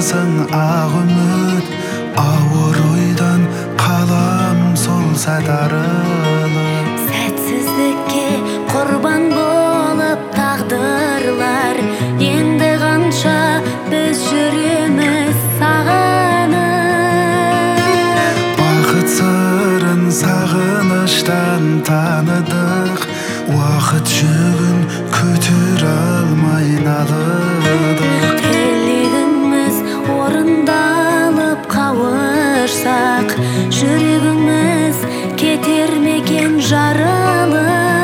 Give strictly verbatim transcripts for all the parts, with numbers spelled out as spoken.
сағынасың ақ үміт, ауыр ойдан қалам сол сәт арылып. Сәтсіздікке құрбан болып тағдырлар, енді қанша біз жүреміз сағынып. Бақыт сырын сағыныштан таныдық, уақыт жүгін көтер алмай налыдық. Тілегіміз орындалып қауышсақ, жүрегіміз кетер мекен жарылып.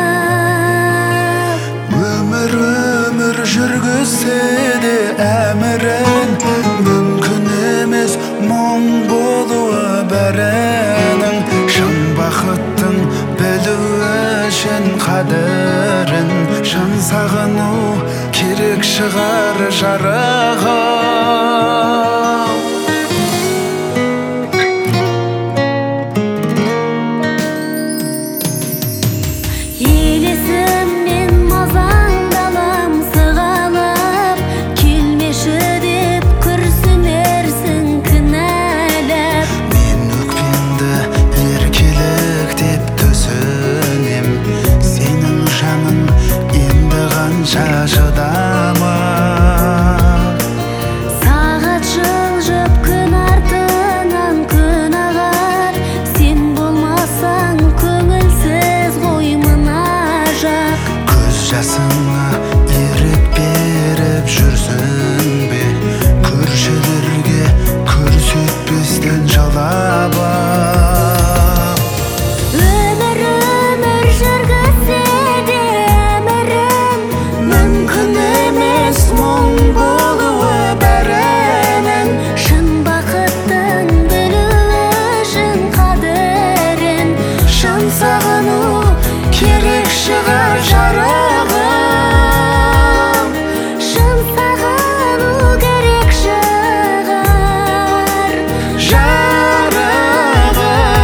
Өмір өмір жүргізсе де әмірін, мүмкін емес мұң болуы бәрінің. Шын бақыттың білу үшін қадірін, шын сағыну керек шығар жарығым. Елесіммен мазаңдалам сығалап, келмеші деп күрсінерсің кінәлап. Мен өкпеңді еркелік деп түсінем, сенің жаның енді қанша шыдама. Сағат жылжып күн артынан күн ағар, сен болмасаң көңілсіз ғой мына жақ. Көз жасыңа ерік беріп жүрсің бе, көршілерге көрсетпестен жалап ап. Өмір өмір жүргізсе де әмірін, мүмкін емес мұң болуы бәрінің. Шын бақыттың білу үшін қадірін, шын сағыну керек шығар жарығым. Шын сағыну керек шығар жарығым.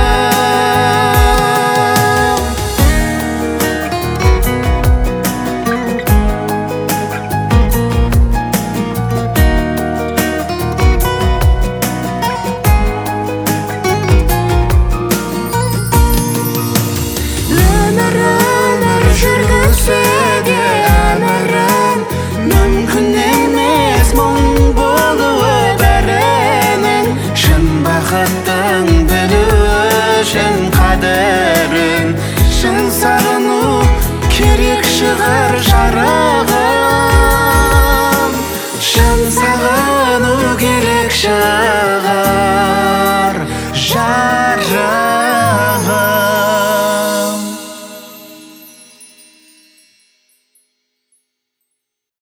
Өмір өмір жүргізсе де әмірін, мүмкін емес мұң болуы бәрінің. Шын бақыттың білу үшін қадірін, шын сағыну керек шығар жарығым.